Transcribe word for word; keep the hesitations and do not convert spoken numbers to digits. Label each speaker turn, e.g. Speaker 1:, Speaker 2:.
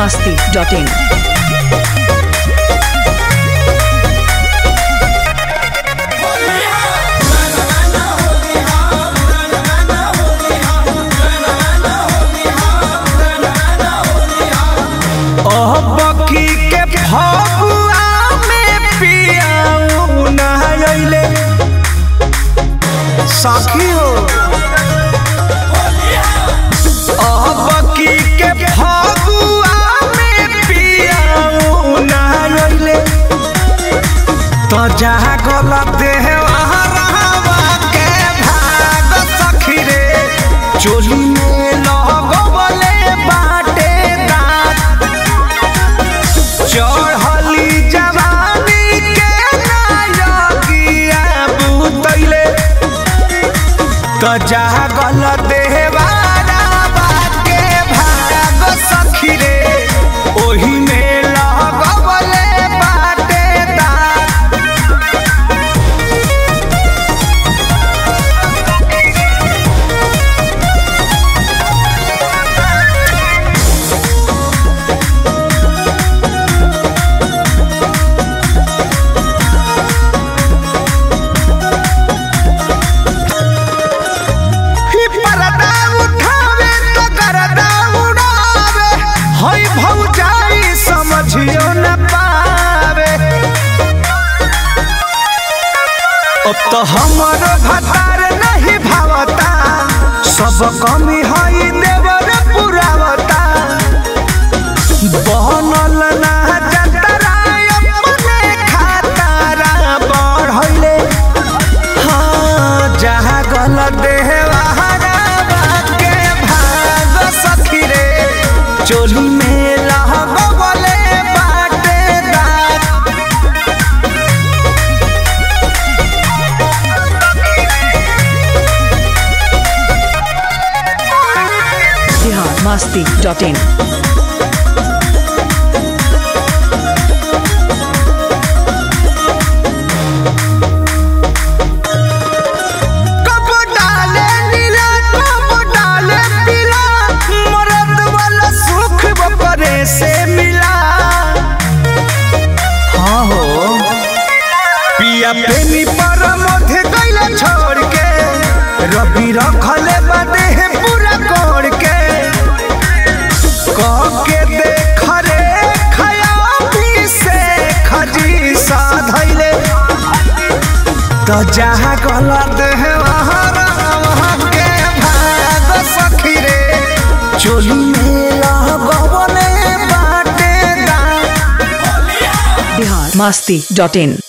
Speaker 1: masti dot in.
Speaker 2: बकी के फगुआ में पियाऊ नहाइले साखी हो बकी के फगुआ में पियाऊ नहाइले तो जहाँ गलत है वहाँ रहवा के भाग सखी रे चोली में लगवले बाटे दांत चढ़ली जवानी के नायकिया बुतैले तो जहाँ गलत देवारा बाके भाग सखी रे ओही में लगवले बाटे दांत समझियो न पावे अब तो हमर भतार नहीं भावता सब कमी हई देवर पुरावता बनल ना जतरा अपने खातारा बढ़ले हाँ जहाँ गलत देहवारा के भाग सखी रे चोली में
Speaker 1: masti dot in.
Speaker 2: कब डाले नीला कब डाले पीला मरद वाला सुख बपरे से मिला हाँ हो पिया प्रेमी पर मोधे गईला छोड़ के रवि रखले बदे है पूरा कोड़ के के देख रे खयाली से खजी साधैले तो जहाँ गलत है वहाँ वहाँ के भाग सखी रे चोली में लगवले बाटे दांत
Speaker 1: Bihar masti dot in.